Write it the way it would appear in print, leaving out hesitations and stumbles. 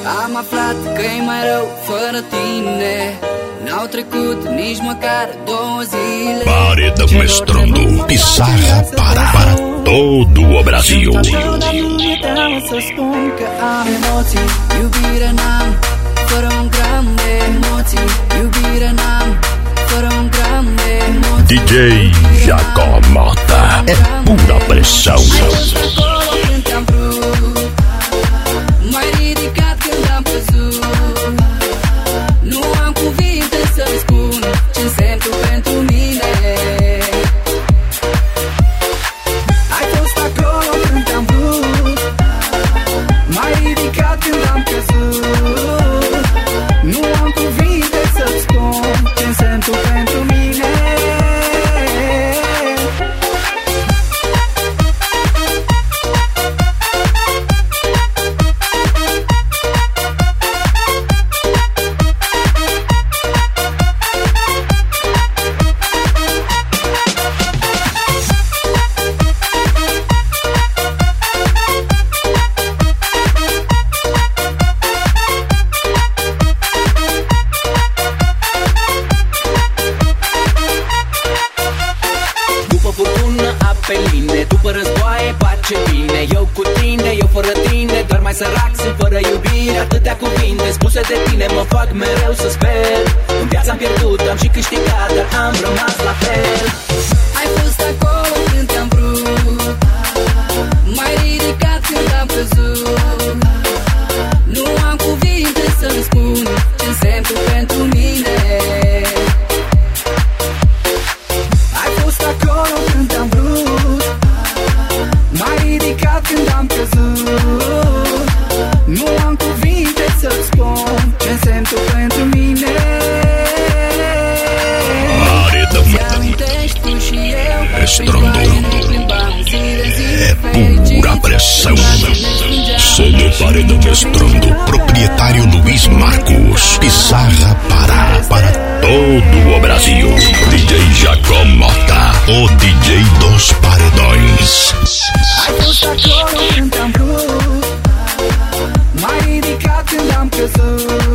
Am aflat că e mai rău fără tine. N-au trecut nici măcar 2 zile. Paredão Mestrando, Pissarra para todo o Brasil. Să spun că am emoții, iubire n-am, fără un gram de emoții. Iubire n-am, fără un gram de emoții. DJ Jacob Mota, é pura pressão. M-ai ridicat când am căzut. Nu am cuvinte să-mi spun ce însemni tu pentru mine. Ai fost acolo când te-am vrut. M-ai ridicat când am căzut. Nu am cuvinte să-mi spun ce însemni tu pentru mine. După războaie pace bine. Eu cu tine, eu fără tine. Doar mai sărac sunt fără iubire. Atâtea cuvinte spuse de tine mă fac mereu să sper. În viața am pierdut, am și câștigat, dar am rămas la fel. Ai fost acolo când te-am vrut. M-ai ridicat când am căzut. Nu am cuvinte să-mi spun ce însemni tu pentru mine. Ai fost acolo când te-am vrut. M-ai ridicat când am căzut. Nu am cuvinte să-ți spun ce însemni tu pentru mine. Ți-amintești tu și eu. Mestrando, é pura pressão. Solo Paredão Mestrando, proprietário Luiz Marcos, Pissarra para todo o Brasil. DJ Jacob Mota, o DJ dos Paredões. Ai fost acolo când te-am vrut. M-ai ridicat când am căzut.